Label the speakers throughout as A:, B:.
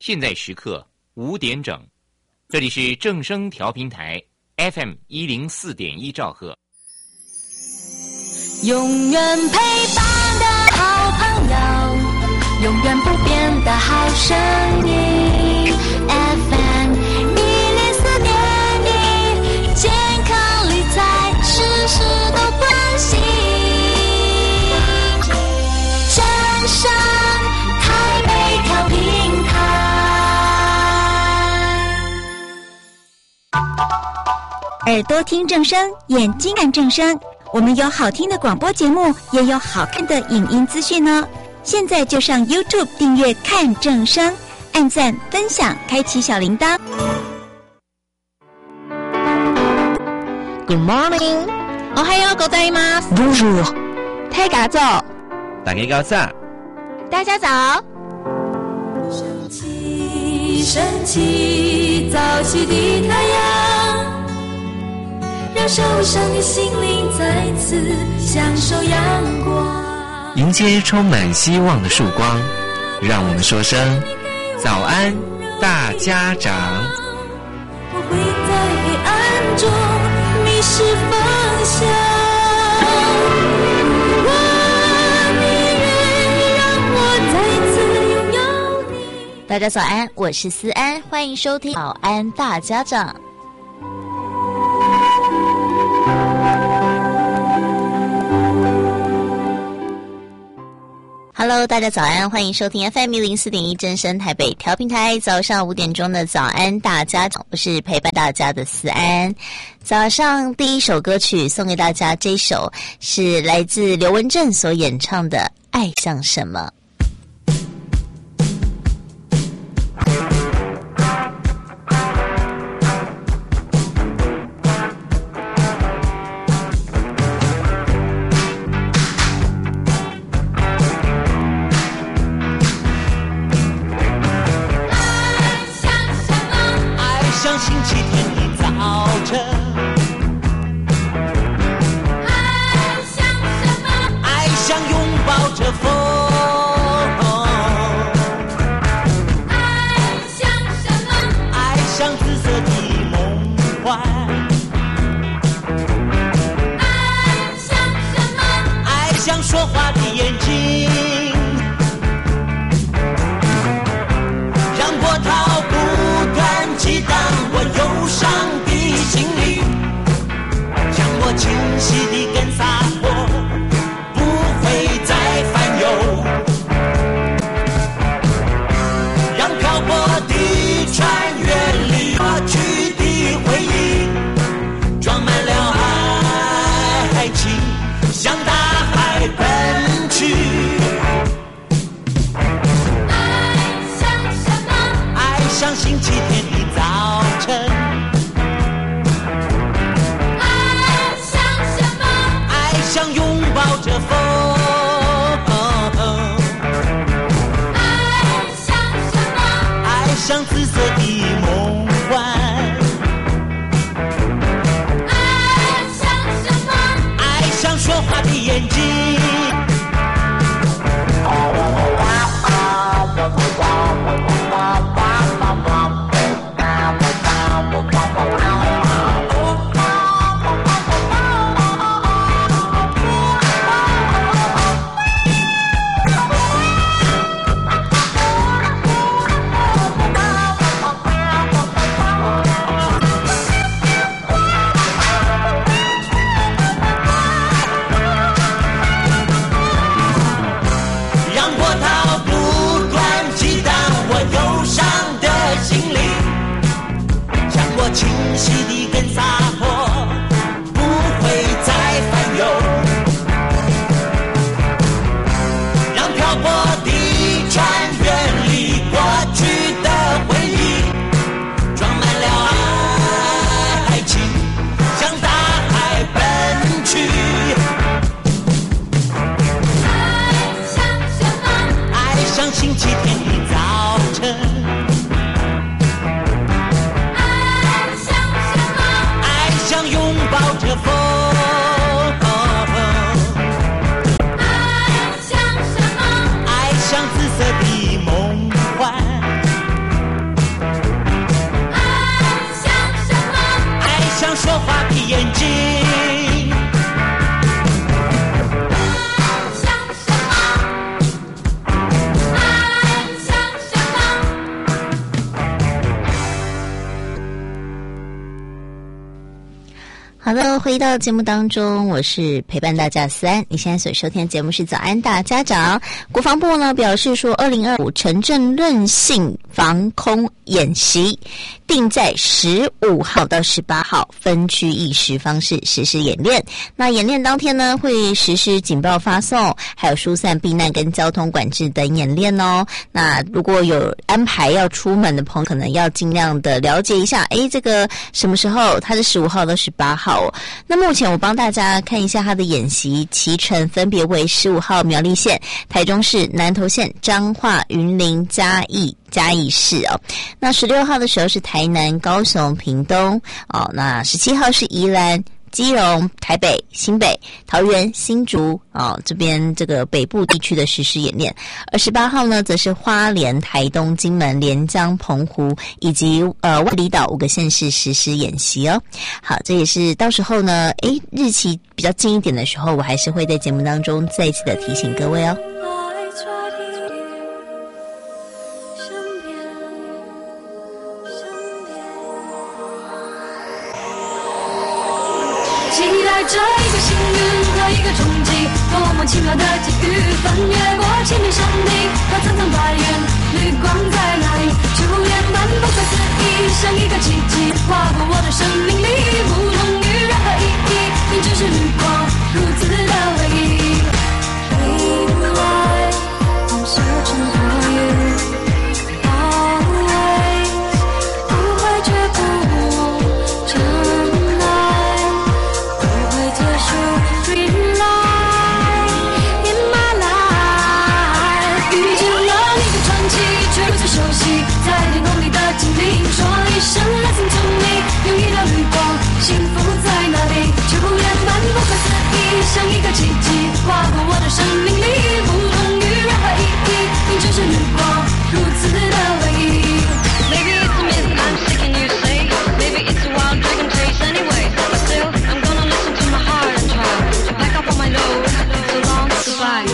A: 现在时刻5点整，这里是正声调频台 FM104.1兆赫。
B: 永远陪伴的好朋友，永远不变的好声音 FM104.1，健康理财事事都关心。正声台北调频台，
C: 耳朵听正声，眼睛看正声。我们有好听的广播节目，也有好看的影音资讯哦。现在就上 YouTube 订阅看正声，按赞分享，开启小铃铛。
D: Good morning， おはようございます。
E: Bonjour，
D: 大家早，
E: 大家早，
D: 大家早。
B: 升起，升起，早起的太阳，让受伤的心灵再次享受阳光。
E: 迎接充满希望的曙光，让我们说声早安大家长。
B: 我会在黑暗中迷失方向，你愿意让我再次拥有你。
D: 大家早安，我是思安，欢迎收听早安大家长。Hello， 大家早安，欢迎收听 FM104.1 正声台北调频台，早上5点钟的早安大家长，我是陪伴大家的思安。早上第一首歌曲送给大家，这首是来自刘文正所演唱的《爱像什么》。 好的，回到节目当中，我是陪伴大家思安。你现在所收听的节目是早安大家长。国防部呢表示说，2025城镇韧性防空演习定在15号到18号分区议时方式实施演练。那演练当天呢，会实施警报发送，还有疏散避难跟交通管制等演练哦。那如果有安排要出门的朋友，可能要尽量的了解一下，这个什么时候？它是15号到18号。那目前我帮大家看一下它的演习期程，分别为15号苗栗县、台中市、南投县、彰化、云林、嘉义市哦。那16号的时候是台南、高雄、屏东哦。那17号是宜兰、基隆、台北、新北、桃园、新竹这边这个北部地区的实施演练。28号呢，则是花莲、台东、金门、连江、澎湖以及外离岛5个县市实施演习哦。好，这也是到时候呢，日期比较近一点的时候，我还是会在节目当中再一次的提醒各位哦。
B: 期待着一个幸运和一个冲击，多么奇妙的际遇，翻越过千面山顶和层层白云，绿光在哪里？初恋般不可思议，像一个奇迹划过我的生命里，不同于任何意义，你只是绿光，如此的唯一。Baby light, I'm searching for you, always 不会却不真爱。Green light in my life， 遇见了一个传奇，却如此熟悉，在天空里的精灵，说一声 Listen to me， 用一道绿光，幸福在哪里？初恋般不可思议，像一个奇迹，划过我的生命里，不同于任何意义，你只是绿光，如此的唯一。Maybe it's a myth I'm sick and you say, maybe it's a wild dragon chase anyway, but still I'm gonna listen to my heart and try to back up on my load, so long to survive.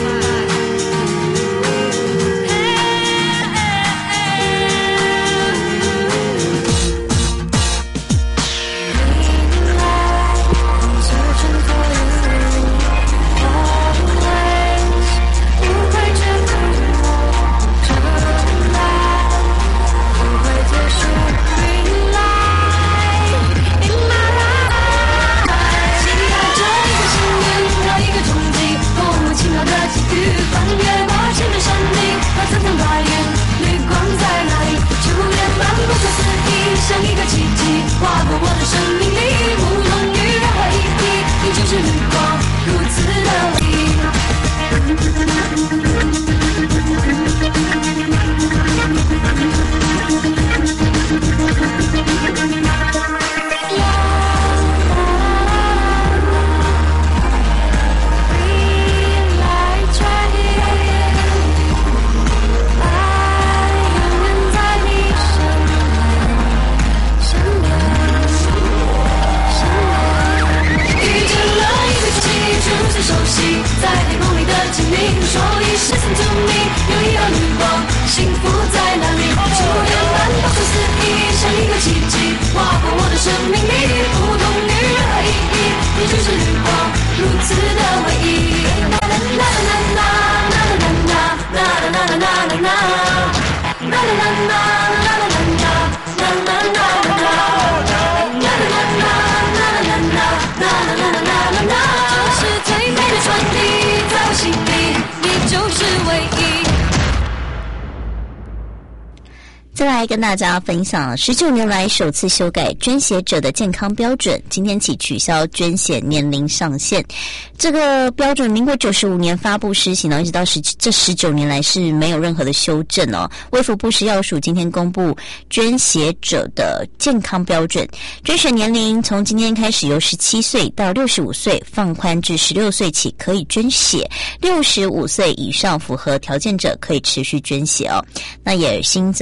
D: 再来跟大家分享19年来首次修改捐血者的健康标准，今天起取消捐血年龄上限。这个标准民国95年发布施行，一直到这19年来是没有任何的修正哦。卫福部食药署今天公布捐血者的健康标准，捐血年龄从今天开始由17岁到65岁放宽至16岁起可以捐血，65岁以上符合条件者可以持续捐血哦。那也新增了经过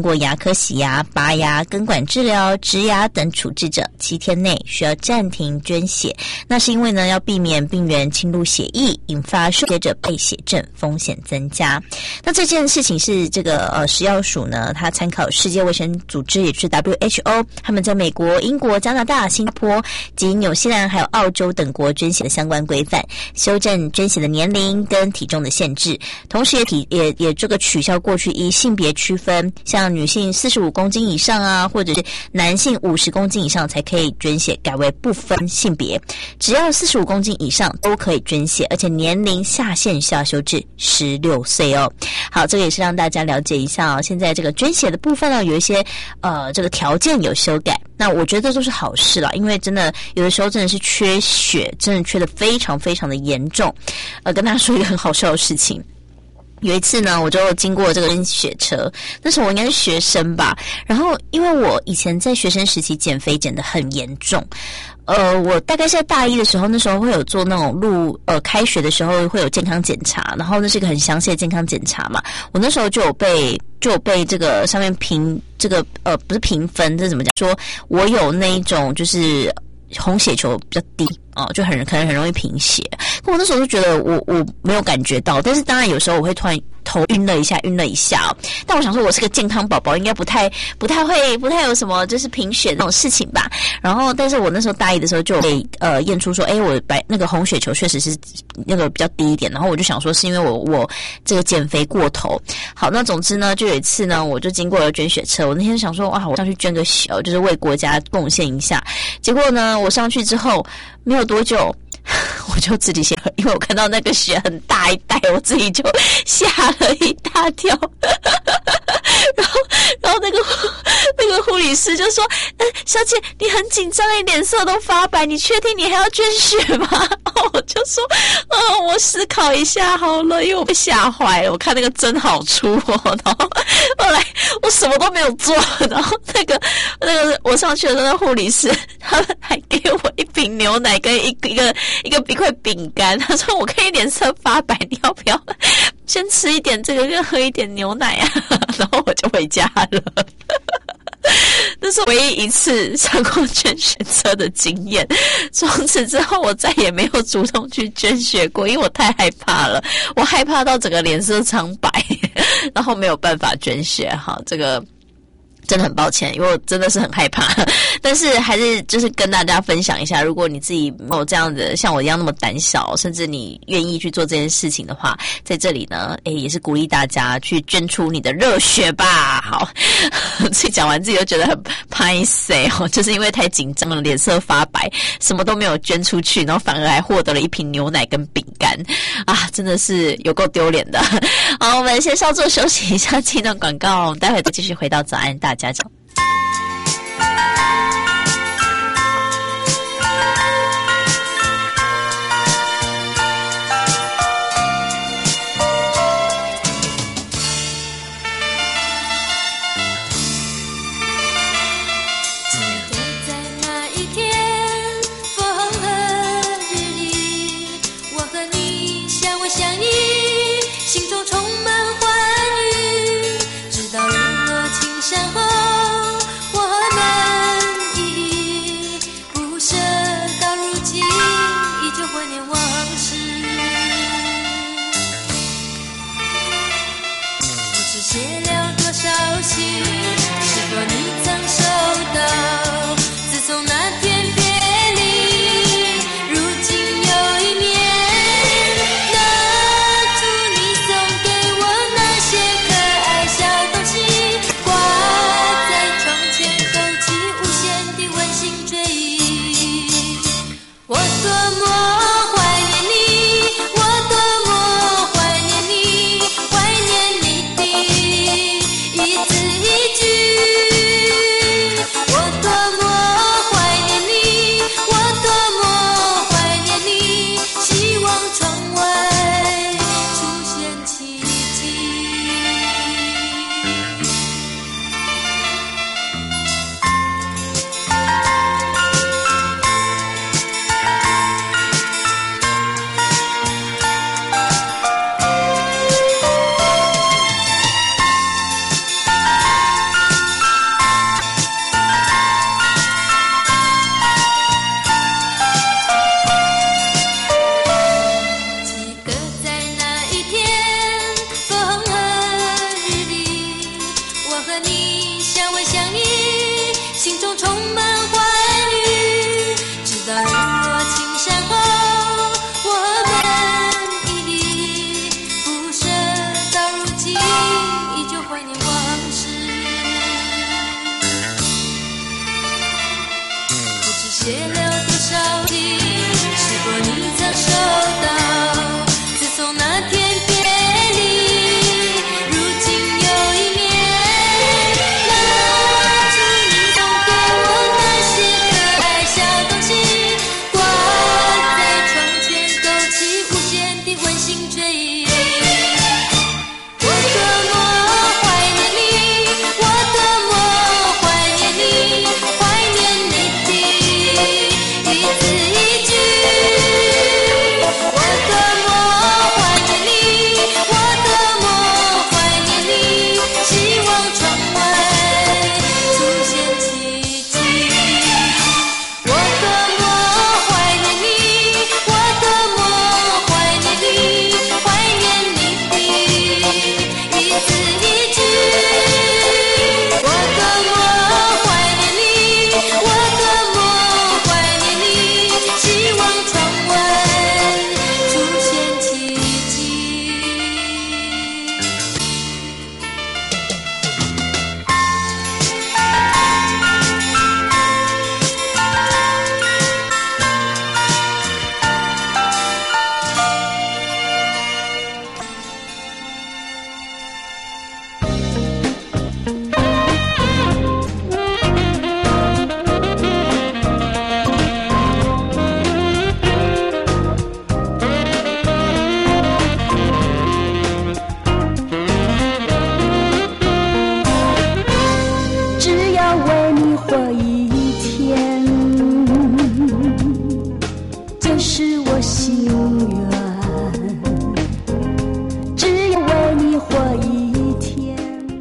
D: 过牙科洗牙、拔牙、根管治疗、植牙等处置者，7天内需要暂停捐血。那是因为呢，要避免病原侵入血液，引发接着败血症风险增加。那这件事情是这个食药署呢，它参考世界卫生组织，也就是 WHO， 他们在美国、英国、加拿大、新加坡及纽西兰还有澳洲等国捐血的相关规范，修正捐血的年龄跟体重的限制，同时也这个取消过去依性别区分，像女性45公斤以上啊，或者是男性50公斤以上才可以捐血，改为不分性别，只要45公斤以上都可以捐血，而且年龄下限下修至16岁哦。好，这个也是让大家了解一下哦。现在这个捐血的部分呢，有一些这个条件有修改，那我觉得都是好事啦，因为真的有的时候真的是缺血，真的缺得非常非常的严重。跟大家说一个很好笑的事情。有一次呢，我就经过这个捐血车，那时候我应该是学生吧，然后因为我以前在学生时期减肥减得很严重，我大概是在大一的时候，那时候会有做那种开学的时候会有健康检查，然后那是一个很详细的健康检查嘛，我那时候就有被这个上面评这个不是评分，这怎么讲？说我有那一种就是红血球比较低就可能很容易贫血。可我那时候就觉得我没有感觉到，但是当然有时候我会突然头晕了一下但我想说我是个健康宝宝，应该不太有什么就是贫血那种事情吧。然后但是我那时候大一的时候就被验出说我那个红血球确实是那个比较低一点，然后我就想说是因为我这个减肥过头。好，那总之呢，就有一次呢，我就经过了捐血车，我那天就想说哇，我上去捐个血，就是为国家贡献一下。结果呢，我上去之后没有多久我就自己先喝，因为我看到那个血很大一袋，我自己就吓了一大跳。然后那个护理师就说小姐你很紧张，你脸色都发白，你确定你还要捐血吗？我就说我思考一下好了，因为我被吓坏了，我看那个针好粗然后后来我什么都没有做，然后那个我上去的那个护理师他们还给我一瓶牛奶跟一块饼干，他说我可以脸色发白，你要不要先吃一点这个跟喝一点牛奶啊？然后我就回家了。那是唯一一次上过捐血车的经验，从此之后我再也没有主动去捐血过，因为我太害怕了，我害怕到整个脸色苍白，然后没有办法捐血。好，这个真的很抱歉，因为我真的是很害怕，但是还是就是跟大家分享一下，如果你自己没有这样的像我一样那么胆小，甚至你愿意去做这件事情的话，在这里呢也是鼓励大家去捐出你的热血吧。好，自己讲完自己就觉得很拍谁就是因为太紧张了，脸色发白，什么都没有捐出去，然后反而还获得了一瓶牛奶跟饼干啊，真的是有够丢脸的。好，我们先稍作休息一下，进段广告，我们待会再继续回到早安大家长。
B: 挂和你相偎相依，心中充满欢愉。直到日落青山后，我们依依不舍，到如今依旧怀念往事。不知写了多少信，是否你曾收到？自从那天别离，如今有一面，拿出你送给我那些可爱小东西，挂在窗前，勾起无限的温馨追忆。我多么怀念你，我多么怀念你，怀念你的一字一句。我多么怀念你，我多么怀念你，希望窗外出现奇迹。我多么怀念你，我多么怀念你，怀念你的一字一句。我多么怀念你，我多么怀念你，希望窗外出现奇迹。
F: 只要为你活一天，就是我心愿。只要为你活一天。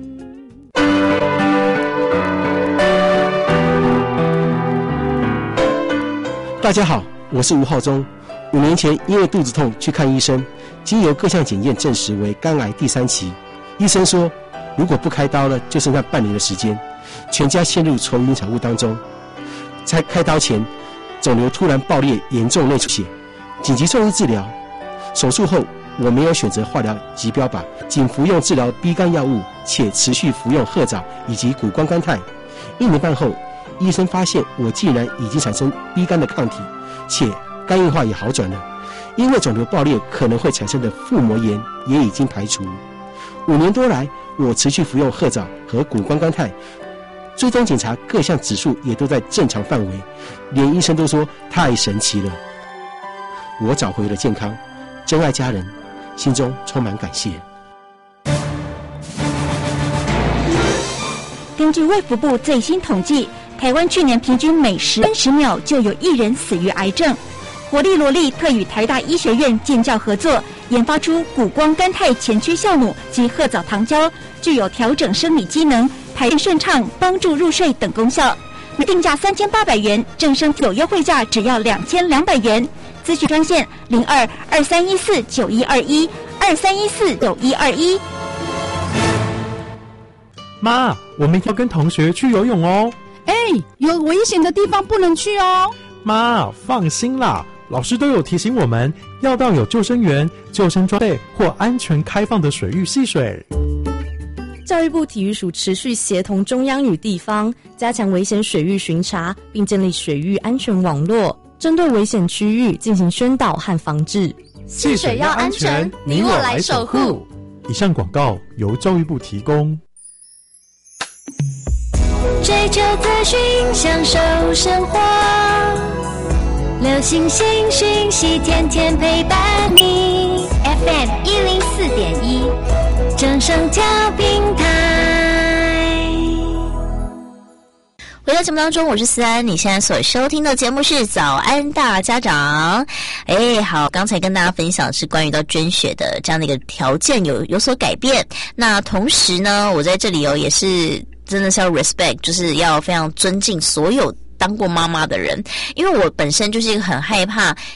G: 大家好，我是吴浩中。5年前因为肚子痛去看医生，经由各项检验证实为肝癌第3期。医生说，如果不开刀了，就剩下半年的时间，全家陷入愁云惨雾当中。在开刀前，肿瘤突然爆裂，严重内出血，紧急送医治疗。手术后，我没有选择化疗及标靶，仅服用治疗 B 肝药物，且持续服用褐藻以及谷胱甘肽。1年半后，医生发现我竟然已经产生 B 肝的抗体，且肝硬化也好转了。因为肿瘤爆裂可能会产生的腹膜炎也已经排除。5年多来，我持续服用褐藻和谷胱甘肽，追踪检查各项指数也都在正常范围，连医生都说太神奇了。我找回了健康，珍爱家人，心中充满感谢。
C: 根据卫福部最新统计，台湾去年平均每10秒就有1人死于癌症。活力罗力特与台大医学院建教合作，研发出谷胱甘肽前驱酵母及褐藻糖胶，具有调整生理机能、排便顺畅、帮助入睡等功效。定价3800元，正生有优惠价只要2200元。咨询专线02-2314-9121 2314-9121。
H: 妈，我明天要跟同学去游泳哦。
I: 有危险的地方不能去哦。
H: 妈，放心啦，老师都有提醒我们要到有救生员、救生装备或安全开放的水域戏水。
J: 教育部体育署持续协同中央与地方，加强危险水域巡查，并建立水域安全网络，针对危险区域进行宣导和防治。
H: 戏水要安全，你我来守护。以上广告由教育部提供。
B: 追求资讯，享受生活，流行新讯息，天天陪伴你。FM 104.1，正声调频台。
D: 回到节目当中，我是思安，你现在所收听的节目是早安大家长。好，刚才跟大家分享是关于到捐血的这样的一个条件有所改变。那同时呢，我在这里也是真的是要 respect， 就是要非常尊敬所有当过妈妈的人，因为我本身就是一个很害怕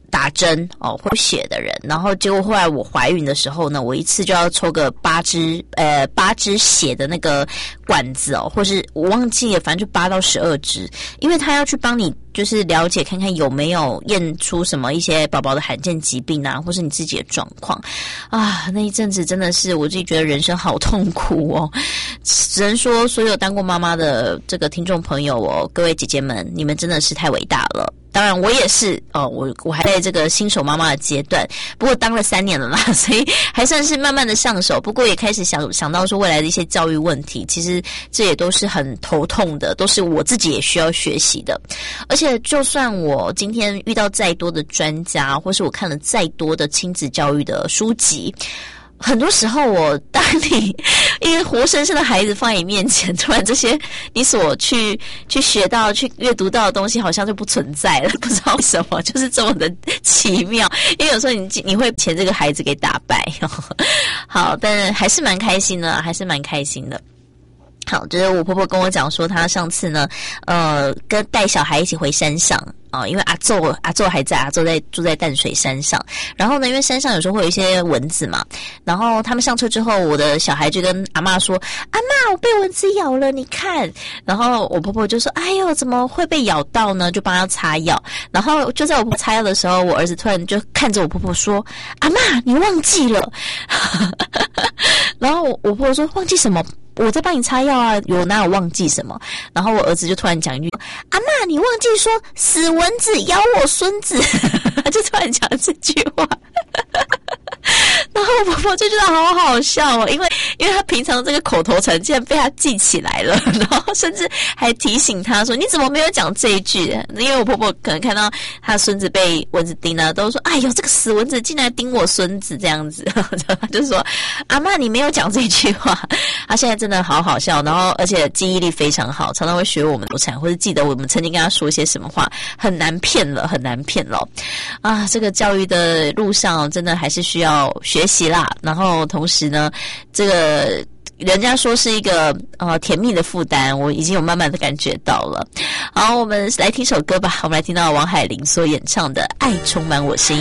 D: 打针会血的人，然后结果后来我怀孕的时候呢，我一次就要抽个8支血的那个管子或是我忘记了，反正就8到12支，因为他要去帮你就是了解看看有没有验出什么一些宝宝的罕见疾病啊，或是你自己的状况啊。那一阵子真的是我自己觉得人生好痛苦只能说所有当过妈妈的这个听众朋友各位姐姐们，你们真的是太伟大了。当然我也是我还在这个新手妈妈的阶段，不过当了3年了啦，所以还算是慢慢的上手，不过也开始想到说未来的一些教育问题，其实这也都是很头痛的，都是我自己也需要学习的。而且就算我今天遇到再多的专家，或是我看了再多的亲子教育的书籍，很多时候当你一个活生生的孩子放在你面前，突然这些你所去学到去阅读到的东西好像就不存在了，不知道为什么，就是这么的奇妙。因为有时候你会被这个孩子给打败好，但还是蛮开心的，还是蛮开心的。好，就是我婆婆跟我讲说，她上次呢，跟带小孩一起回山上因为阿昼还在，阿昼住在淡水山上。然后呢，因为山上有时候会有一些蚊子嘛，然后他们上车之后，我的小孩就跟阿嬷说：“阿嬷，我被蚊子咬了，你看。”然后我婆婆就说：“哎呦，怎么会被咬到呢？”就帮她擦药。然后就在我婆婆擦药的时候，我儿子突然就看着我婆婆说：“阿嬷，你忘记了。”然后我婆婆说：“忘记什么？我在帮你擦药啊，哪有忘记什么？”然后我儿子就突然讲一句：“阿嬷，你忘记说死蚊子咬我孙子。”就突然讲这句话。然后我婆婆就觉得好好笑因为他平常这个口头禅竟然被他记起来了，然后甚至还提醒他说：“你怎么没有讲这一句？”因为我婆婆可能看到他的孙子被蚊子叮了，都说：“哎呦，这个死蚊子竟然叮我孙子！”这样子，他就说：“阿嬷，你没有讲这句话。”他现在真的好好笑，然后而且记忆力非常好，常常会学我们口产，或者记得我们曾经跟他说些什么话，很难骗了啊！这个教育的路上真的还是需要学习啦。然后同时呢，这个人家说是一个甜蜜的负担，我已经有慢慢的感觉到了。好，我们来听首歌吧，我们来听到王海玲所演唱的《爱充满我心》。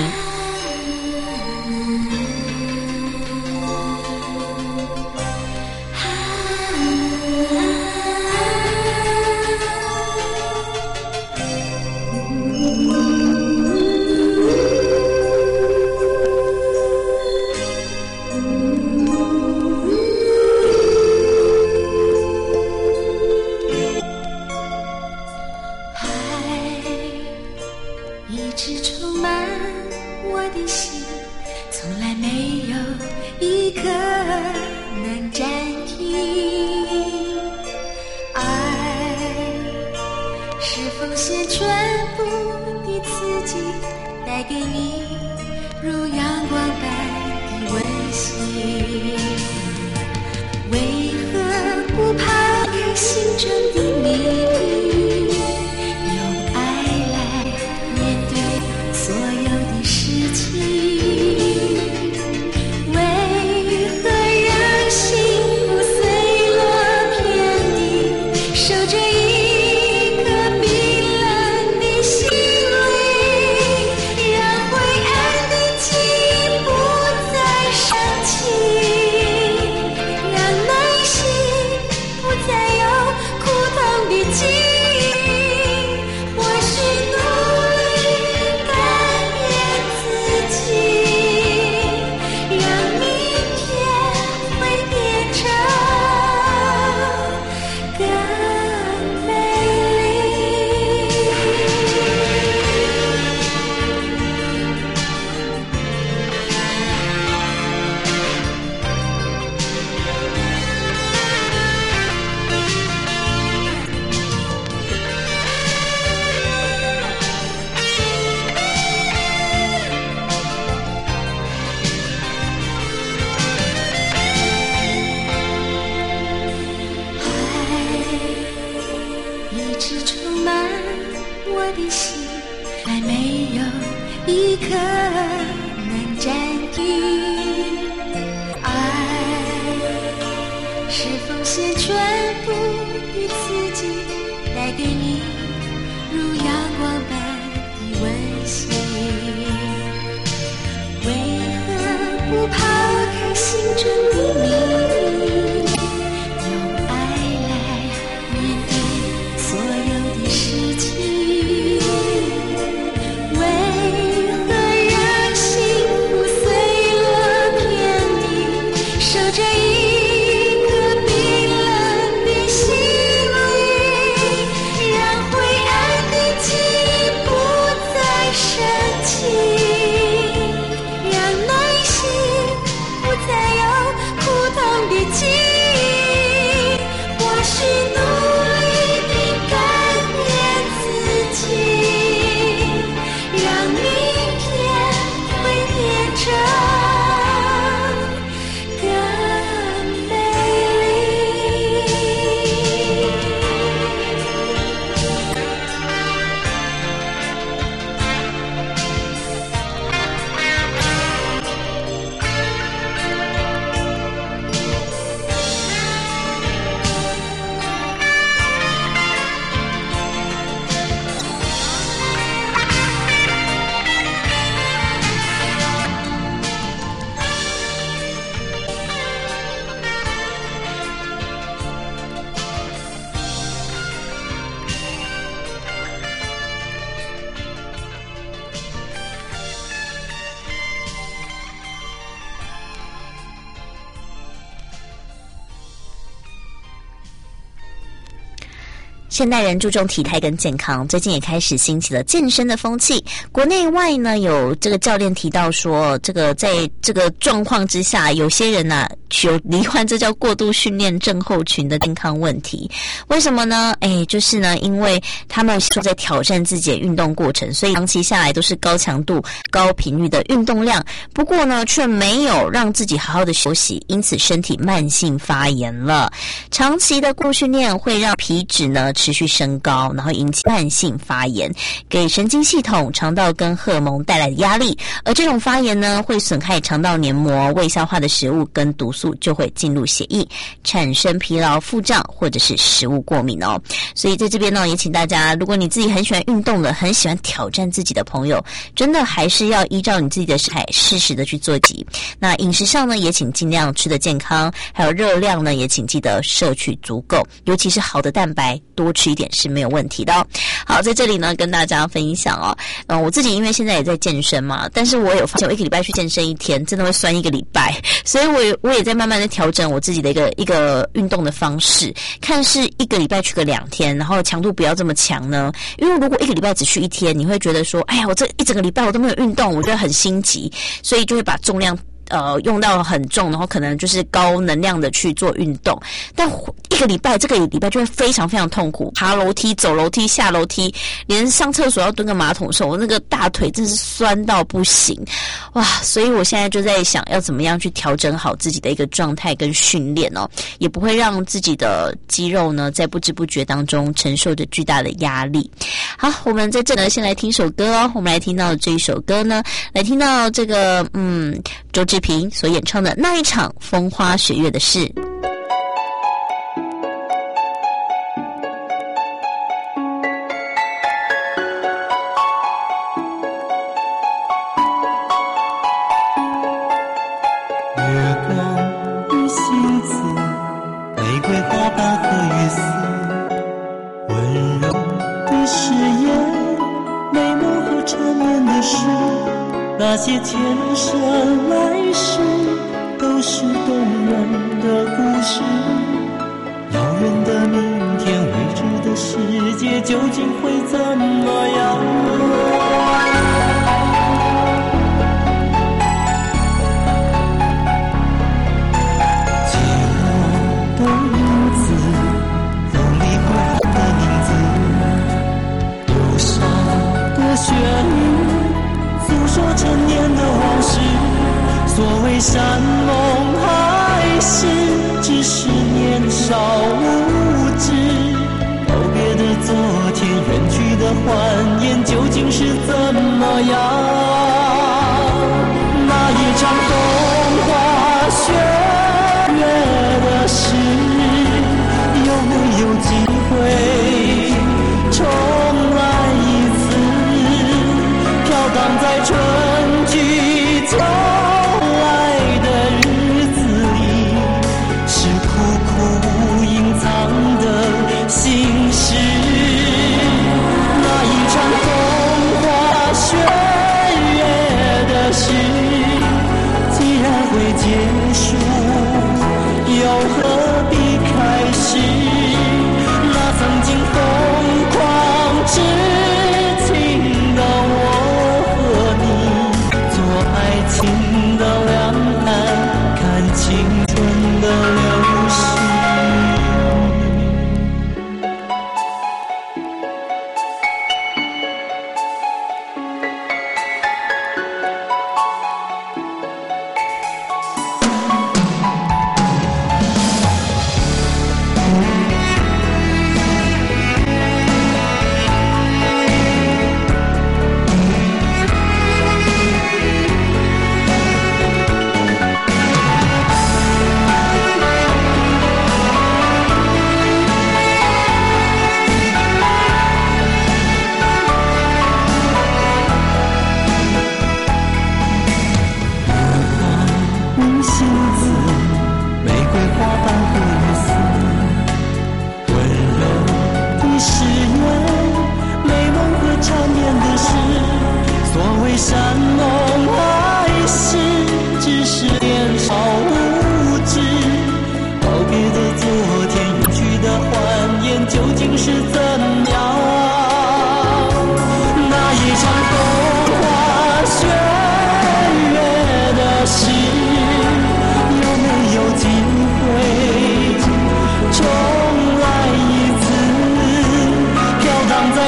B: 带给你如阳光般的温馨。 春的秘密，用爱来面对所有的事情。为何让幸福碎了天地，守着一颗冰冷的心灵，让灰暗的记忆不再深情，让内心不再有苦痛的记忆。或许努力地改变自己，让明天会变成更美丽。
D: 现代人注重体态跟健康，最近也开始兴起了健身的风气。国内外呢，有这个教练提到说，这个在这个状况之下，有些人呢有罹患这叫过度训练症候群的健康问题。为什么呢？就是呢，因为他们是在挑战自己的运动过程，所以长期下来都是高强度、高频率的运动量。不过呢，却没有让自己好好的休息，因此身体慢性发炎了。长期的过度训练会让皮脂呢持续升高，然后引起慢性发炎，给神经系统、肠道跟荷尔蒙带来的压力。而这种发炎呢，会损害肠道黏膜，未消化的食物跟毒素就会进入血液，产生疲劳、腹胀或者是食物过敏哦。所以在这边呢，也请大家，如果你自己很喜欢运动的，很喜欢挑战自己的朋友，真的还是要依照你自己的身材适时的去做集。那饮食上呢，也请尽量吃得健康，还有热量呢，也请记得摄取足够，尤其是好的蛋白，多吃一点是没有问题的哦。好，在这里呢跟大家分享哦，我自己因为现在也在健身嘛，但是我有发现我一个礼拜去健身一天，真的会酸一个礼拜，所以我也在慢慢的调整我自己的一个运动的方式，看是一个礼拜去个2天，然后强度不要这么强呢，因为如果一个礼拜只去1天，你会觉得说，哎呀，我这一整个礼拜我都没有运动，我觉得很心急，所以就会把重量用到很重，然后可能就是高能量的去做运动。但这个礼拜就会非常非常痛苦，爬楼梯、走楼梯、下楼梯，连上厕所要蹲个马桶的时候，我那个大腿真是酸到不行哇！所以我现在就在想要怎么样去调整好自己的一个状态跟训练哦，也不会让自己的肌肉呢在不知不觉当中承受着巨大的压力。好，我们在这呢先来听首歌哦，我们来听到这一首歌呢，来听到这个周志平所演唱的那一场风花雪月的事。
K: 月光与星子，玫瑰花瓣和雨丝，温柔的誓言，美梦和缠绵的事，那些前生来世都是动人的故事。遥远的明天，未知的世界究竟会怎么样？寂寞的影子，风里呼喊的名字，忧伤的旋律，诉说陈年的往事。所谓山盟海誓，只是年少无知。告别的昨天，远去的欢颜，究竟是怎么样？那一场风花雪月的事，有没有机会重来一次？飘荡在春去秋来的日子，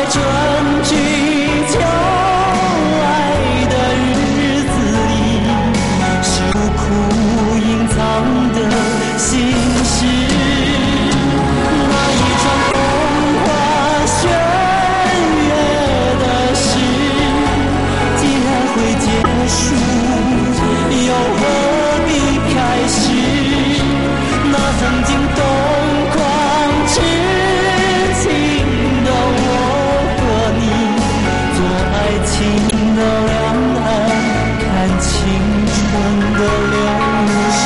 K: 春去秋来的日子里，是苦隐藏的心事。那一场风花雪月的事，既然会结束，又何必开始？那曾经疯狂痴情的我和你，做爱情的两岸，看青春的流逝。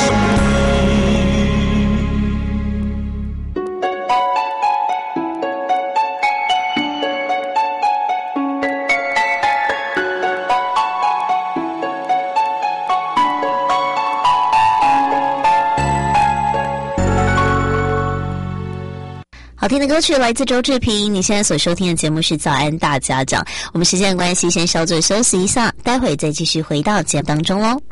D: 好听的歌曲来自周志平，你现在所收听的节目是早安大家长。我们时间的关系先稍作休息一下，待会再继续回到节目当中哦。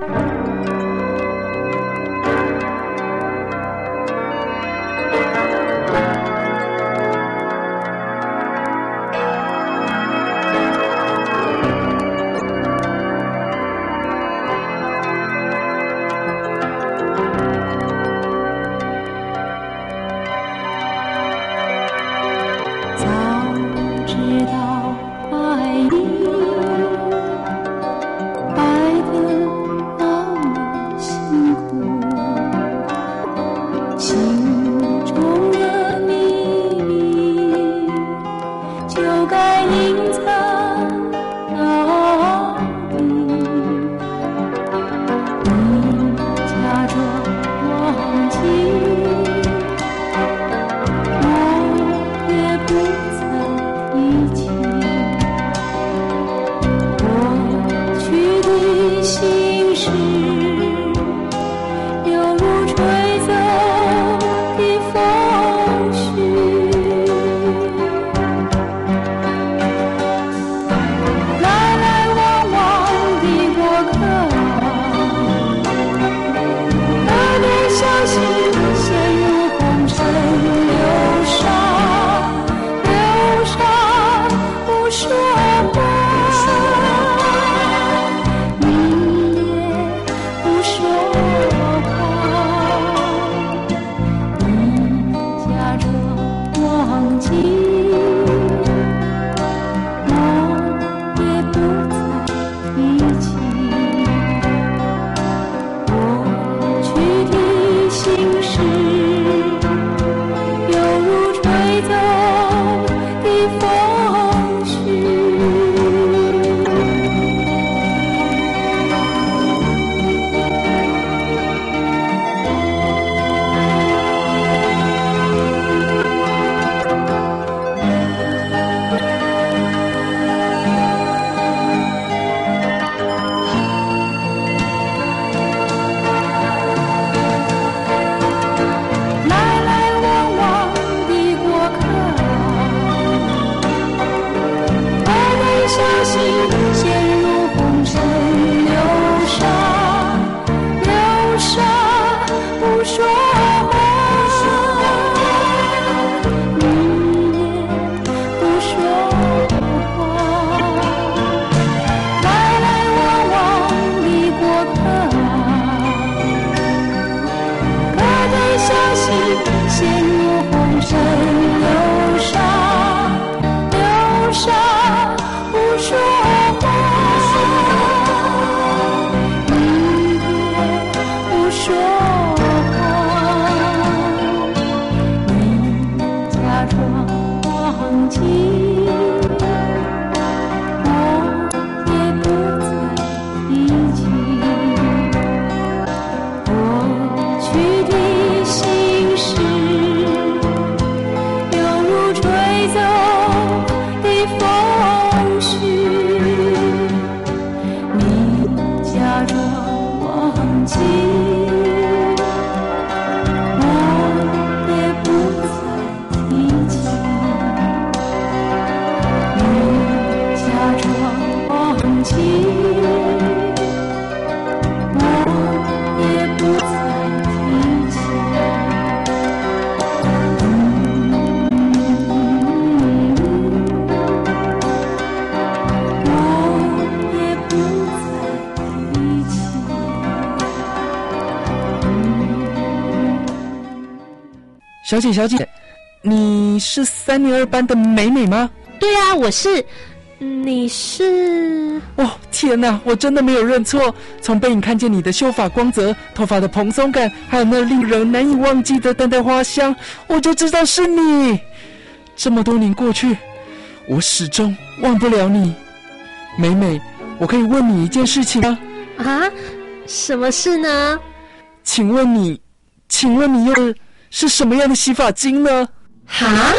L: 小姐，你是3年2班的美美吗？
M: 对啊，我是。你是？
L: 哦，天哪，我真的没有认错。从背影看见你的秀发光泽、头发的蓬松感，还有那令人难以忘记的淡淡花香，我就知道是你。这么多年过去，我始终忘不了你。美美，我可以问你一件事情吗？
M: 啊？什么事呢？
L: 请问你用的是什么样的洗发精呢？
M: 哈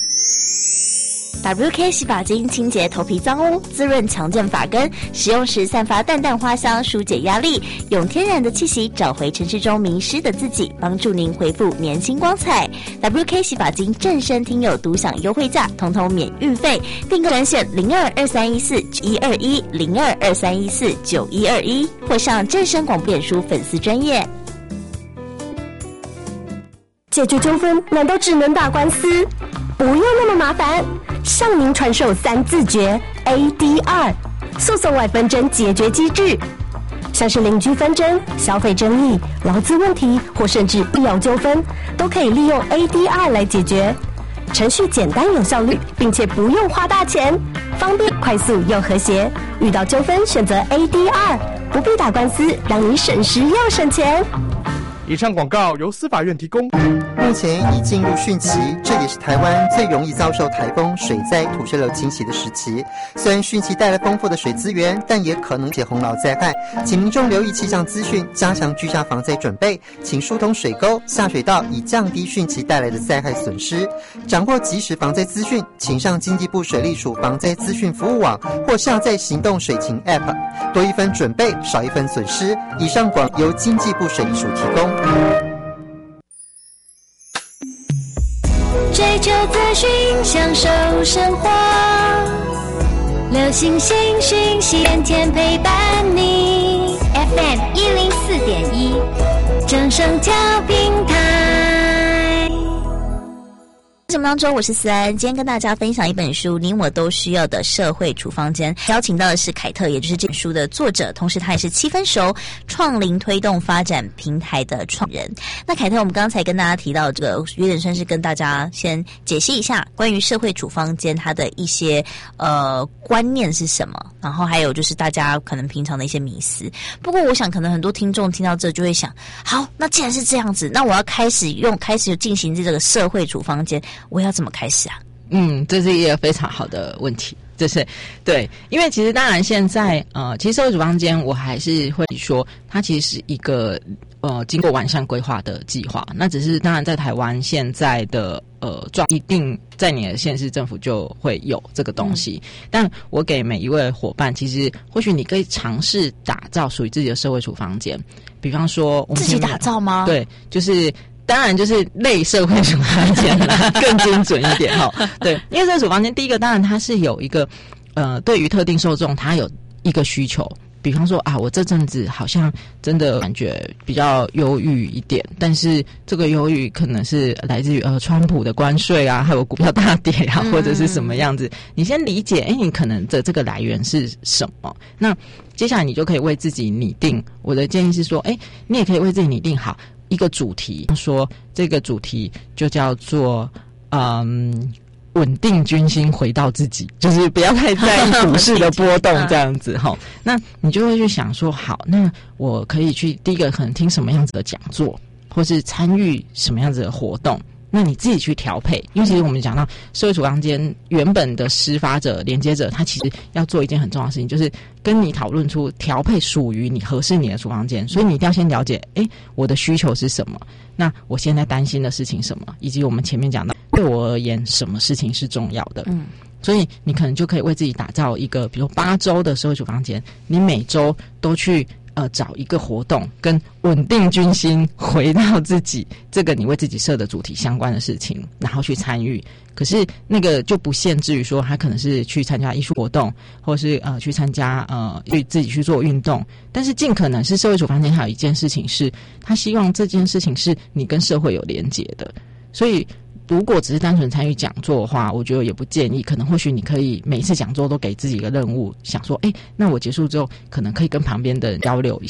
D: ？WK 洗发精清洁头皮脏污，滋润强健发根，使用时散发淡淡花香，疏解压力，用天然的气息找回城市中迷失的自己，帮助您恢复年轻光彩。WK 洗发精正身听友独享优惠价，统统免运费，订购专线0223149121，0223149121，或上正声广播脸书粉丝专页。
N: 解决纠纷难道只能打官司？不用那么麻烦，向您传授3字诀 ADR 诉讼外纷争解决机制，像是邻居纷争、消费争议、劳资问题或甚至医疗纠纷，都可以利用 ADR 来解决。程序简单有效率，并且不用花大钱，方便快速又和谐。遇到纠纷选择 ADR， 不必打官司，让你省时又省钱。
O: 以上广告由司法院提供。
P: 目前已进入汛期，这也是台湾最容易遭受台风、水灾、土石流侵袭的时期。虽然汛期带来丰富的水资源，但也可能引起洪涝灾害，请民众留意气象资讯，加强居家防灾准备，请疏通水沟、下水道，以降低汛期带来的灾害损失。掌握即时防灾资讯，请上经济部水利署防灾资讯服务网，或下载行动水情 App， 多一分准备，少一分损失。以上广由经济部水利署提供。
B: 追求资讯，享受生活，流行新讯息，天天陪伴你。FM 104.1，正声调频台。
D: 节目当中，我是思安，今天跟大家分享一本书《你我都需要的社会处方间》，邀请到的是凯特，也就是这本书的作者，同时他也是7分熟创龄推动发展平台的创人。那凯特，我们刚才跟大家提到这个，有点算是跟大家先解析一下关于社会处方间它的一些观念是什么，然后还有就是大家可能平常的一些迷思。不过我想可能很多听众听到这就会想，好，那既然是这样子，那我要开始进行这个社会处方间，我要怎么开始啊？
Q: 这是一个非常好的问题。就是对，因为其实当然现在其实社会处方间我还是会说，它其实是一个经过完善规划的计划。那只是当然在台湾现在的一定在你的县市政府就会有这个东西。但我给每一位伙伴，其实或许你可以尝试打造属于自己的社会处方间，比方说我们
D: 自己打造吗？
Q: 对，就是当然就是类社会处方间啦，更精准一点哈。对，因为社会处方间第一个当然它是有一个对于特定受众它有一个需求，比方说我这阵子好像真的感觉比较忧郁一点，但是这个忧郁可能是来自于川普的关税啊，还有股票大跌啊，或者是什么样子。你先理解你可能的这个来源是什么，那接下来你就可以为自己拟定。我的建议是说你也可以为自己拟定好一个主题，说这个主题就叫做稳定军心回到自己，就是不要太在意股市的波动这样子齁。那你就会去想说，好，那我可以去第一个可能听什么样子的讲座，或是参与什么样子的活动，那你自己去调配。因为其实我们讲到社会处方间原本的施发者连接者，他其实要做一件很重要的事情，就是跟你讨论出调配属于你合适你的处方间。所以你一定要先了解我的需求是什么，那我现在担心的事情什么，以及我们前面讲到对我而言什么事情是重要的。所以你可能就可以为自己打造一个比如8周的社会处方间，你每周都去找一个活动跟稳定军心回到自己这个你为自己设的主题相关的事情，然后去参与。可是那个就不限制于说他可能是去参加艺术活动，或是去参加对自己去做运动，但是尽可能是社会处方间还有一件事情是他希望这件事情是你跟社会有连结的。所以如果只是单纯参与讲座的话，我觉得也不建议。可能或许你可以每一次讲座都给自己一个任务，想说那我结束之后可能可以跟旁边的人交流一下，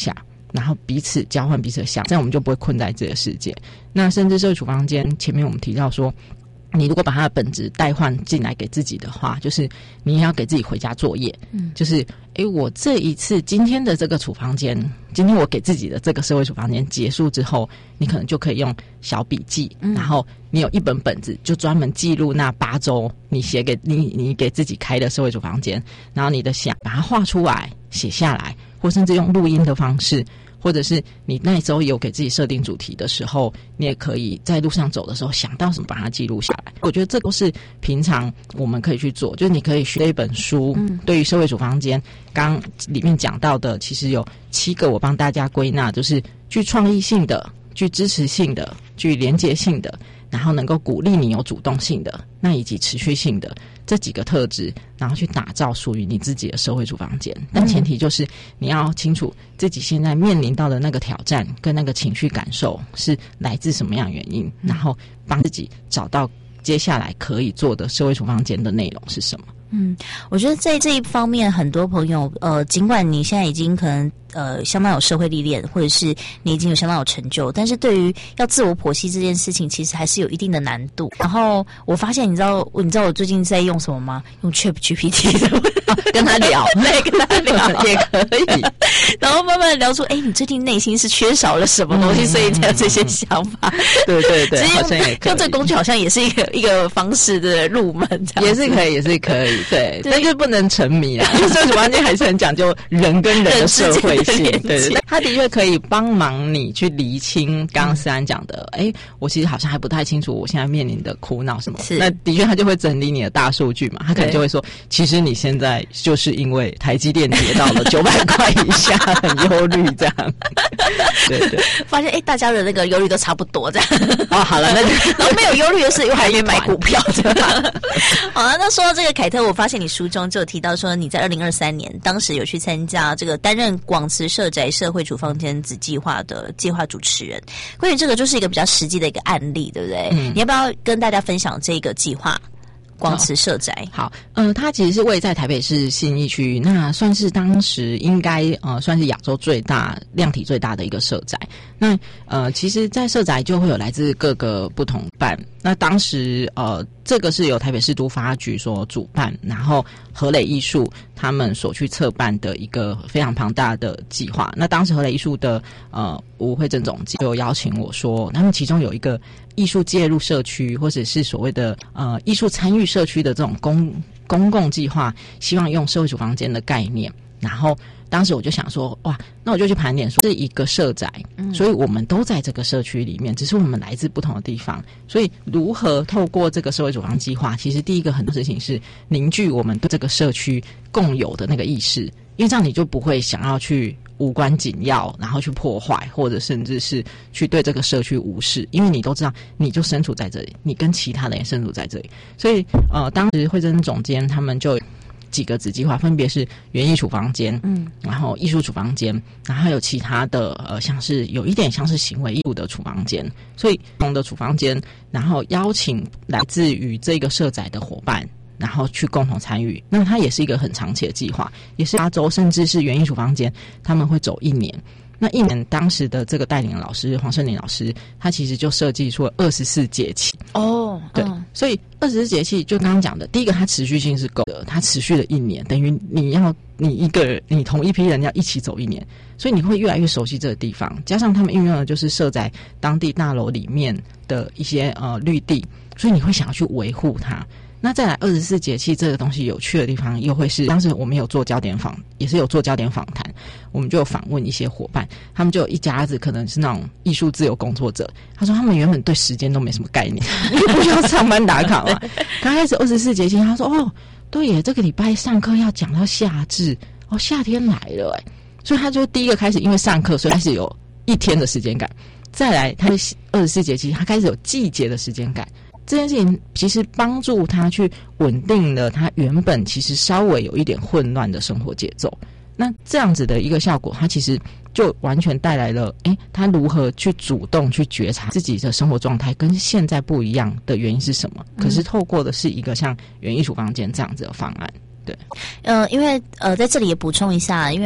Q: 然后彼此交换彼此的想，这样我们就不会困在这个世界。那甚至社会处方间前面我们提到说，你如果把它的本质代换进来给自己的话，就是你也要给自己回家作业，就是我这一次今天的这个处方间，今天我给自己的这个社会处方间结束之后，你可能就可以用小笔记，然后你有一本本子就专门记录那8周你写给你给自己开的社会处方间，然后你的想把它画出来写下来，或甚至用录音的方式，或者是你那时候有给自己设定主题的时候，你也可以在路上走的时候想到什么把它记录下来。我觉得这都是平常我们可以去做，就是你可以学一本书，对于社会处方间刚里面讲到的其实有7个我帮大家归纳，就是具创意性的、具支持性的、具连结性的，然后能够鼓励你有主动性的，那以及持续性的这几个特质，然后去打造属于你自己的社会处方间。但前提就是你要清楚自己现在面临到的那个挑战跟那个情绪感受是来自什么样的原因，然后帮自己找到接下来可以做的社会处方间的内容是什么。
D: 我觉得在这一方面，很多朋友尽管你现在已经可能相当有社会历练，或者是你已经有相当有成就，但是对于要自我剖析这件事情，其实还是有一定的难度。然后我发现，你知道我最近在用什么吗？用 ChatGPT
Q: 跟他聊，
D: 对，跟他聊
Q: 也可以。
D: 然后慢慢的聊出，你最近内心是缺少了什么东西，所以才有这些想法。
Q: 对对对，好像也可以。
D: 用这个工具好像也是一个方式的入门，这样
Q: 也是可以，也是可以。对，但是不能沉迷啦，因为社会处方间还是很讲究人跟人的社会性。对，他的确可以帮忙你去厘清刚刚思安讲的，我其实好像还不太清楚我现在面临的苦恼什么。那的确他就会整理你的大数据嘛，他可能就会说，其实你现在就是因为台积电跌到了900块以下，很忧虑这样。对对，
D: 发现大家的那个忧虑都差不多这样。
Q: 好了，那
D: 然后没有忧虑的是又还没买股票对吧？好了，那说到这个凯特，我发现你书中就有提到说你在2023年当时有去参加这个担任广慈社宅社会处方间子计划的计划主持人，关于这个就是一个比较实际的一个案例，对不对？你要不要跟大家分享这个计划？广慈社宅。
Q: 好，它其实是位在台北市信义区，那算是当时应该算是亚洲最大量体最大的一个社宅。那其实在社宅就会有来自各个不同办。那当时这个是由台北市都发局所主办，然后和磊艺术他们所去策办的一个非常庞大的计划。那当时和磊艺术的吴慧珍总监就邀请我说，他们其中有一个艺术介入社区，或者是所谓的艺术参与社区的这种公共计划，希望用社会处方间的概念。然后当时我就想说，哇，那我就去盘点说，是一个社宅，所以我们都在这个社区里面，只是我们来自不同的地方。所以如何透过这个社会处方计划，其实第一个很多事情是凝聚我们对这个社区共有的那个意识，因为这样你就不会想要去无关紧要，然后去破坏，或者甚至是去对这个社区无视，因为你都知道你就身处在这里，你跟其他人也身处在这里。所以当时慧珍总监他们就几个子计划，分别是园艺处方间，然后艺术处方间，然后还有其他的像是有一点像是行为艺术的处方间。所以不同的处方间，然后邀请来自于这个社宅的伙伴，然后去共同参与。那它也是一个很长期的计划，也是8周，甚至是园艺处方间他们会走1年。那1年当时的这个带领的老师黄胜林老师，他其实就设计出了24节气。对，所以24节气就刚刚讲的，第一个它持续性是够的，它持续了1年，等于你同一批人要一起走1年，所以你会越来越熟悉这个地方。加上他们运用的就是设在当地大楼里面的一些绿地，所以你会想要去维护它。那再来24节气这个东西有趣的地方，又会是当时我们有做焦点访，也是有做焦点访谈，我们就有访问一些伙伴，他们就有一家子可能是那种艺术自由工作者，他说他们原本对时间都没什么概念，因为不需要上班打卡嘛。刚开始24节气，他说对耶，这个礼拜上课要讲到夏至，夏天来了所以他就第一个开始因为上课，所以开始有1天的时间感。再来他24节气，他开始有季节的时间感。这件事情其实帮助他去稳定了他原本其实稍微有一点混乱的生活节奏。那这样子的一个效果，他其实就完全带来了他如何去主动去觉察自己的生活状态跟现在不一样的原因是什么。可是透过的是一个像园艺处方间这样子的方案。对，
D: 因为在这里也补充一下，因为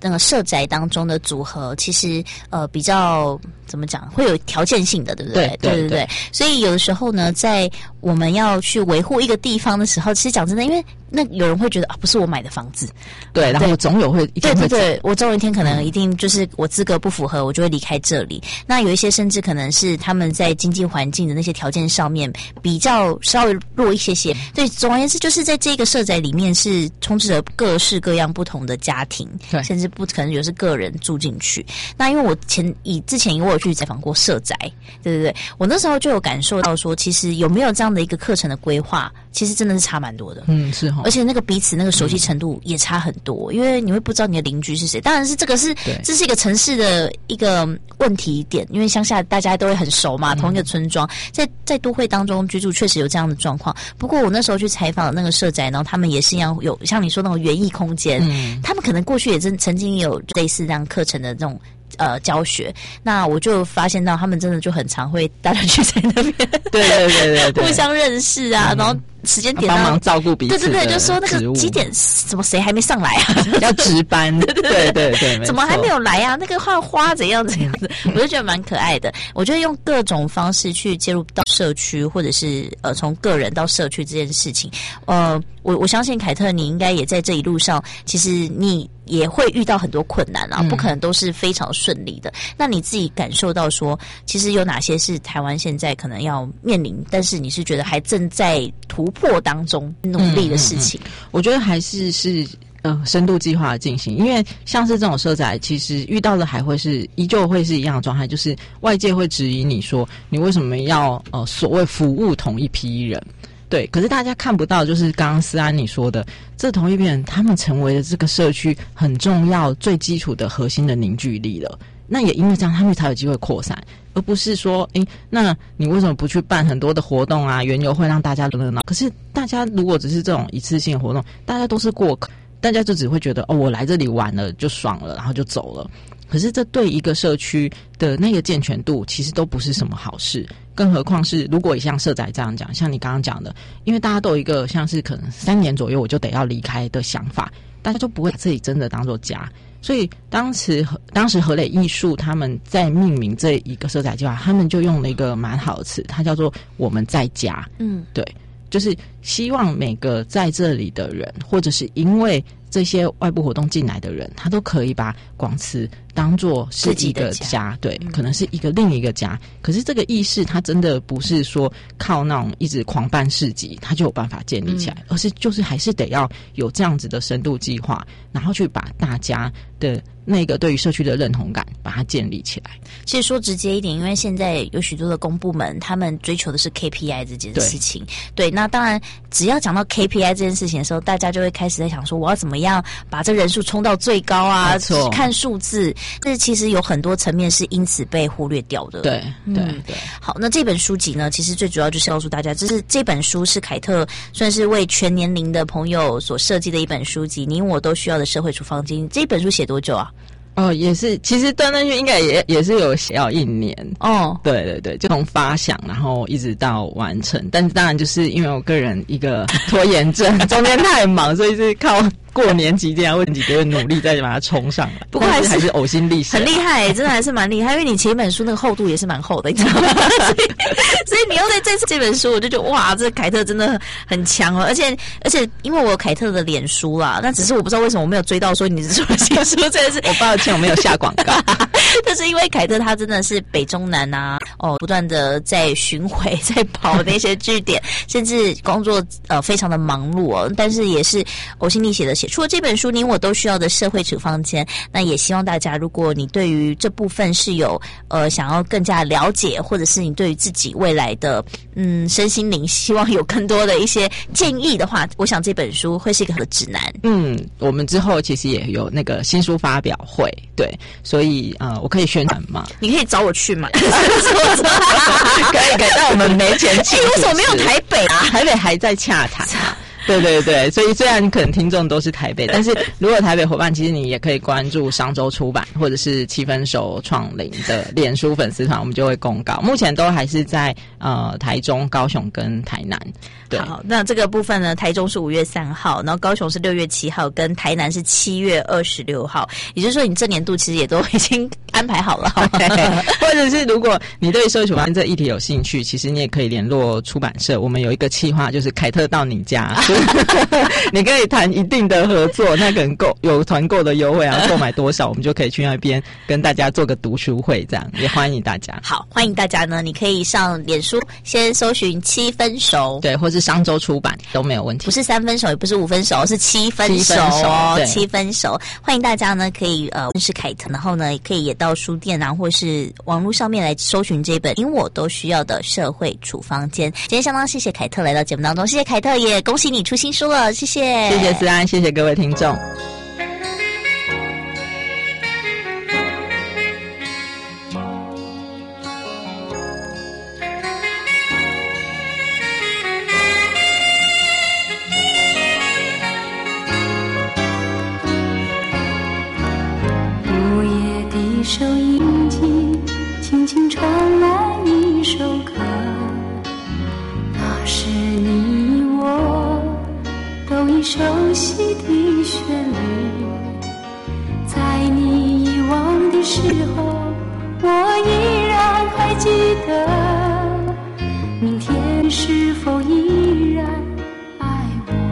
D: 那个社宅当中的组合，其实比较怎么讲，会有条件性的，对不对？对。所以有的时候呢，在我们要去维护一个地方的时候，其实讲真的，因为那有人会觉得不是我买的房子，
Q: 对，然后总有会一定会
D: 对，我总有一天可能一定就是我资格不符合，我就会离开这里。那有一些甚至可能是他们在经济环境的那些条件上面比较稍微弱一些些。对，总而言之，就是在这个社宅里面是充斥着各式各样不同的家庭，甚至不可能有是个人住进去。那因为我之前我有去采访过社宅，对，我那时候就有感受到说，其实有没有这样的一个课程的规划，其实真的是差蛮多的。
Q: 是齁，
D: 而且那个彼此那个熟悉程度也差很多，因为你会不知道你的邻居是谁。当然是这是一个城市的一个问题点，因为乡下大家都会很熟嘛，同一个村庄，在都会当中居住确实有这样的状况。不过我那时候去采访那个社宅，然后他们也是一样有像你说那种园艺空间，他们可能过去也曾经有类似这样课程的这种教学，那我就发现到他们真的就很常会大家聚在那边，
Q: 对，
D: 互相认识啊，然后时间点
Q: 帮忙照顾彼此，
D: 对，就说那个几点怎么谁还没上来啊？
Q: 要值班，对，
D: 怎么还没有来啊？那个换花怎样子，我就觉得蛮可爱的。我觉得用各种方式去介入到社区，或者是从个人到社区这件事情，我相信凯特你应该也在这一路上，其实你也会遇到很多困难啊，不可能都是非常顺利的。那你自己感受到说，其实有哪些是台湾现在可能要面临，但是你是觉得还正在突破当中努力的事情？
Q: 我觉得还是深度计划的进行，因为像是这种社宅，其实遇到的还会是依旧会是一样的状态，就是外界会质疑你说你为什么要所谓服务同一批人。对，可是大家看不到，就是刚刚思安你说的，这同一批人他们成为了这个社区很重要、最基础的核心的凝聚力了。那也因为这样，他们才有机会扩散，而不是说，那你为什么不去办很多的活动啊、园游会，让大家热闹？可是大家如果只是这种一次性的活动，大家都是过客，大家就只会觉得我来这里玩了就爽了，然后就走了。可是这对一个社区的那个健全度其实都不是什么好事，更何况是如果像社宅这样讲，像你刚刚讲的，因为大家都有一个像是可能3年左右我就得要离开的想法，大家就不会把自己真的当作家。所以当时河磊艺术他们在命名这一个社宅计划，他们就用了一个蛮好的词，它叫做我们在家。对，就是希望每个在这里的人，或者是因为这些外部活动进来的人，他都可以把广慈当作是一个家，对，可能是另一个家。可是这个意识，它真的不是说靠那种一直狂办市集，它就有办法建立起来，而是就是还是得要有这样子的深度计划，然后去把大家的那个对于社区的认同感把它建立起来。
D: 其实说直接一点，因为现在有许多的公部门，他们追求的是 KPI 这件事情。对，那当然只要讲到 KPI 这件事情的时候，大家就会开始在想说，我要怎么样把这人数冲到最高啊？看数字，但是其实有很多层面是因此被忽略掉的。
Q: 对。
D: 好，那这本书籍呢，其实最主要就是告诉大家，这本书是凯特算是为全年龄的朋友所设计的一本书籍，你我都需要的社会处方经。这本书写多久啊？
Q: 也是，其实断断续应该也是有写要1年哦。对，就从发想然后一直到完成，但是当然就是因为我个人一个拖延症，中间太忙，所以是靠过年期间或者几个月努力再把它冲上来。不过还是呕心沥血，
D: 很厉害，真的还是蛮厉害。因为你前一本书那个厚度也是蛮厚的，你知道吗？所以你又在这次这本书，我就觉得哇，这凯特真的很强哦。而且因为我有凯特的脸书啦，那只是我不知道为什么我没有追到说你是出了新书这件事。
Q: 我抱歉，我没有下广告。
D: 但是因为凯特他真的是北中南啊，不断的在巡回，在跑那些据点，甚至工作非常的忙碌哦。但是也是呕心沥血的写出了这本书，你我都需要的社会处方间。那也希望大家，如果你对于这部分是有想要更加了解，或者是你对于自己未来的身心灵希望有更多的一些建议的话，我想这本书会是一个好的指南。
Q: 我们之后其实也有那个新书发表会，对，所以我可以宣传嘛？
D: 你可以找我去嘛？可以，
Q: 但我们没钱请。
D: 为什么没有台北啊？
Q: 台北还在洽谈。 对对对，所以虽然可能听众都是台北，但是如果台北伙伴，其实你也可以关注商周出版或者是七分熟创龄的脸书粉丝团，我们就会公告。目前都还是在台中、高雄跟台南。对，
D: 好，那这个部分呢，台中是5月3号，然后高雄是6月7号，跟台南是7月26号。也就是说，你这年度其实也都已经安排好了。
Q: 或者是如果你对社会处方这议题有兴趣，其实你也可以联络出版社，我们有一个企划，就是凯特到你家，你可以谈一定的合作，那可能有团购的优惠啊，购买多少我们就可以去那边跟大家做个读书会，这样也欢迎大家。
D: 好，欢迎大家呢，你可以上脸书先搜寻7分熟，
Q: 对，或是商周出版都没有问题。
D: 不是3分熟，也不是5分熟，是7分熟哦，7分熟。欢迎大家呢，可以认识凯特，然后呢，可以也到书店啊，或是网络上面来搜寻这本《因我都需要的社会处方间》。今天相当谢谢凯特来到节目当中，谢谢凯特，也恭喜你出新书了，谢谢，
Q: 谢谢思安，谢谢各位听众。
F: 收音机轻轻传来一首歌，那是你我都已熟悉的旋律。在你遗忘的时候，我依然还记得，明天是否依然爱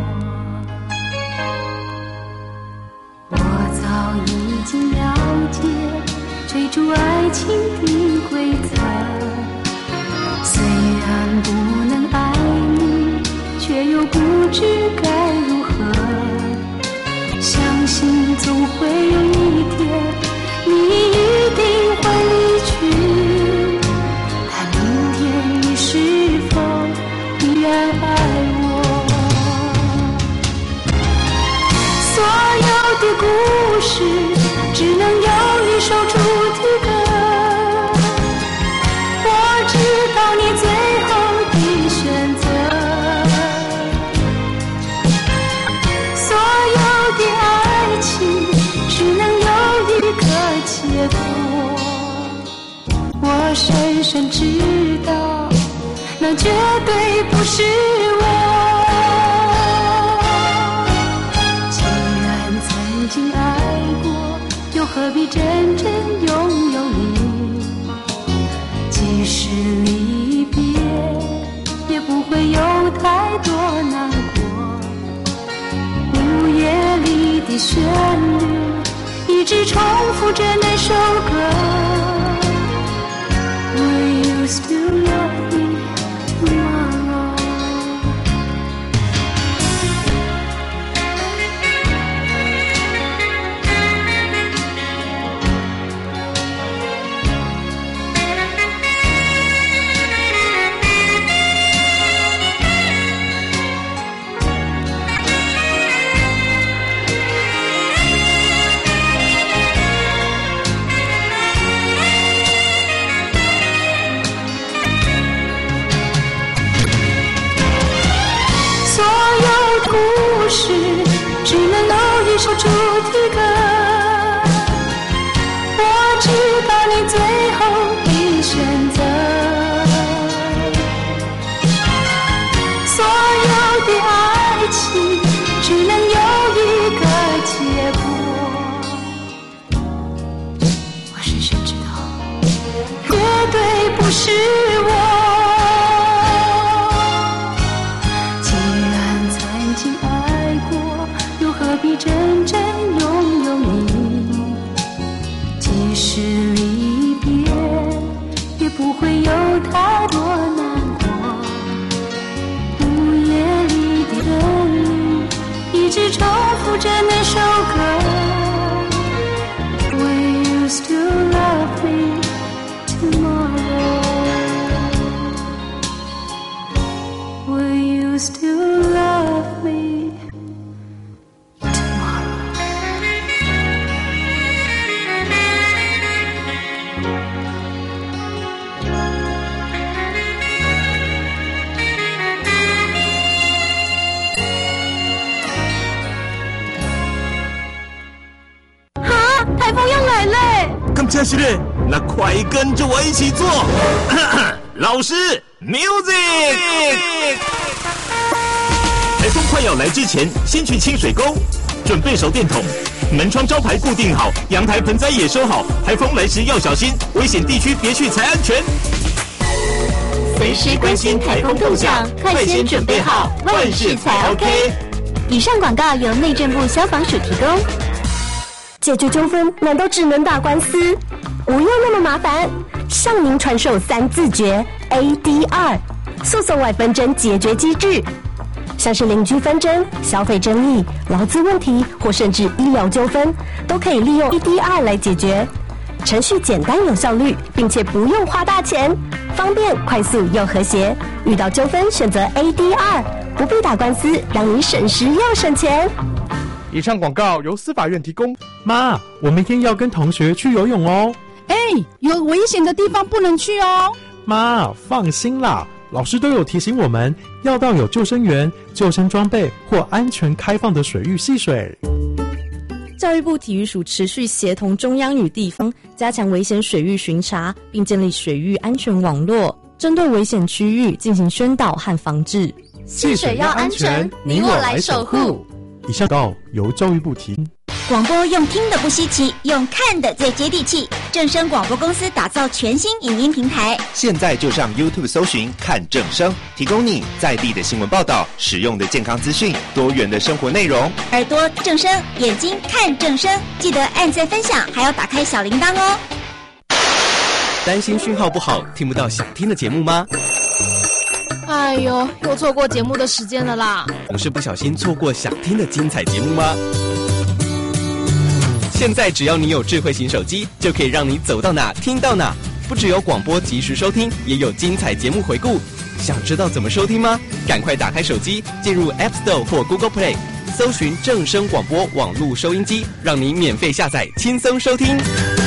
F: 我？我早已经了解追逐爱情的规则，虽然不能爱你，却又不知该如何。相信总会有一天，你一定会离去，但明天你是否依然爱我？所有的故事只能有一首主题歌，我知道你最后的选择。所有的爱情只能有一个结果，我深深知道，那绝对不是我。既然曾经爱过，又何必真正拥有你？即使离别，也不会有太多难过。午夜里的旋律，一直重复着那首歌。Will you still love me tomorrow?只能有一首主题歌，我知道你最后的选择。所有的爱情只能有一个结果，我深深知道，绝对不是我。何必真正拥有你？即使离别，也不会有太多难过。午夜里的旋律，一直重复着那首歌。Will you still love me tomorrow?
R: 这是嘞，那快跟着我一起做。老师 ，music。台风快要来之前，先去清水沟，准备手电筒，门窗招牌固定好，阳台盆栽也收好。台风来时要小心，危险地区别去才安全。
B: 随时关心台风动向，快先准备好，万事才 OK。以上广告由内政部消防署提供。
N: 解决纠纷难道只能打官司？不用那么麻烦，向您传授3字诀 ADR 诉讼外纷争解决机制。像是邻居纷争、消费争议、劳资问题或甚至医疗纠纷，都可以利用 ADR 来解决。程序简单有效率，并且不用花大钱，方便、快速又和谐。遇到纠纷选择 ADR， 不必打官司，让你省时又省钱。
O: 以上广告由司法院提供。
H: 妈，我明天要跟同学去游泳哦。
I: 有危险的地方不能去哦。
H: 妈，放心啦，老师都有提醒我们，要到有救生员、救生装备或安全开放的水域戏水。
J: 教育部体育署持续协同中央与地方，加强危险水域巡查，并建立水域安全网络，针对危险区域进行宣导和防治。
I: 戏水要安全，你我来守护。
H: 以上告由教育部提供。
C: 广播用听的不稀奇，用看的最接地气。正声广播公司打造全新影音平台，
S: 现在就上 YouTube 搜寻看正声，提供你在地的新闻报道、实用的健康资讯、多元的生活内容。
C: 耳朵正声，眼睛看正声，记得按赞分享，还要打开小铃铛哦。
T: 担心讯号不好，听不到想听的节目吗？
U: 哎呦，又错过节目的时间了啦！
T: 总是不小心错过想听的精彩节目吗？现在只要你有智慧型手机，就可以让你走到哪听到哪。不只有广播及时收听，也有精彩节目回顾。想知道怎么收听吗？赶快打开手机，进入 App Store 或 Google Play， 搜寻正声广播网络收音机，让你免费下载，轻松收听。